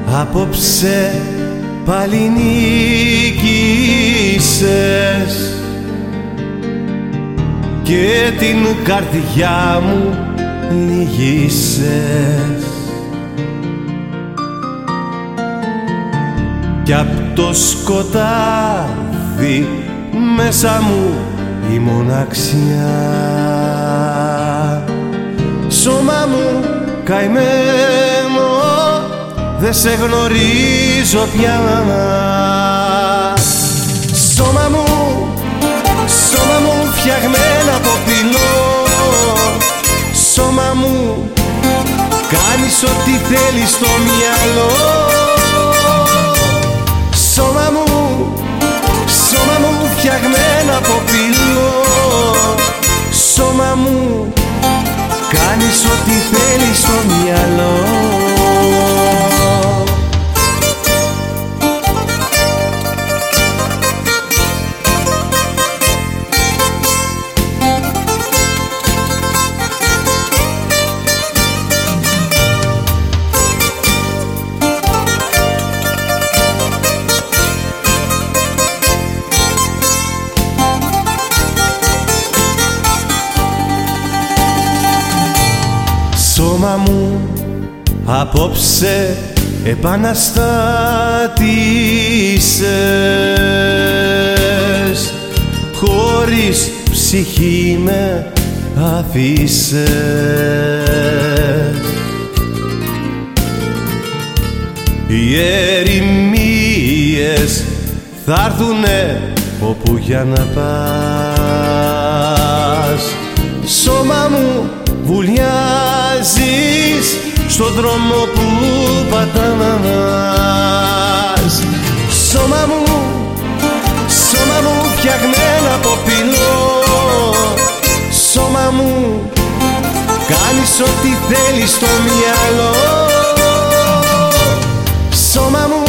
Απόψε πάλι νίκησες και την καρδιά μου λυγίσες κι απ' το σκοτάδι μέσα μου η μοναξιά. Σώμα μου καημένο, δε σε γνωρίζω πια. Σώμα μου φτιαγμένα από πυλό. Σώμα μου κάνεις ό,τι θέλεις στο μυαλό. Σώμα μου φτιαγμένα από πυλό. Σώμα μου κάνεις ό,τι θέλεις στο μυαλό. Σώμα μου απόψε επαναστάτησες, χωρίς ψυχή με αφήσες. Οι ερημίες θα'ρθουνε όπου για να πας. Σώμα μου βουλιάζεις στον δρόμο που πατάς. Σώμα μου φτιαγμένα από πυλό. Σώμα μου κάνεις ό,τι θέλεις στο μυαλό. Σώμα μου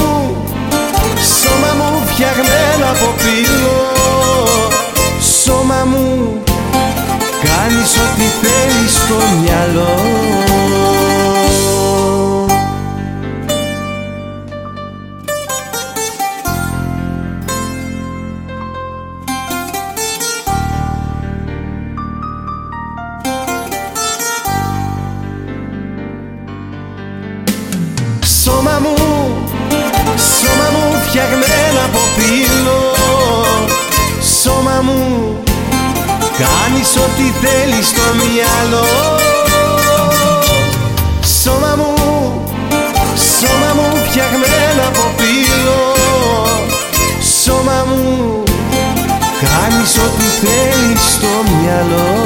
φτιαγμένα από πυλό. Σώμα μου κάνεις ό,τι θέλεις στο μυαλό. Σώμα μου φτιαγμένα από πύλο. Σώμα μου κάνεις ό,τι θέλεις στο μυαλό. Σώμα μου φτιαγμένα από πύλο. Σώμα μου κάνεις ό,τι θέλεις στο μυαλό.